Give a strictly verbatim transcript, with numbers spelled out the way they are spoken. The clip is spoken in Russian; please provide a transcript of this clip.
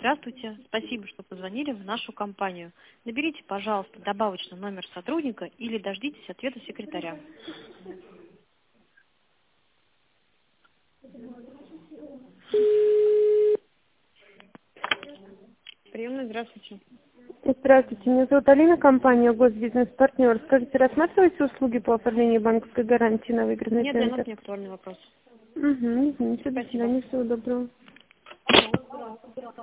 Здравствуйте. Спасибо, что позвонили в нашу компанию. Наберите, пожалуйста, добавочный номер сотрудника или дождитесь ответа секретаря. Приемная, здравствуйте. Здравствуйте, меня зовут Алина, компания Госбизнес-партнер. Скажите, рассматриваете услуги по оформлению банковской гарантии на выигранный Нет, для нас центр? не актуальный вопрос. Угу, извините, до Спасибо. свидания, всего доброго.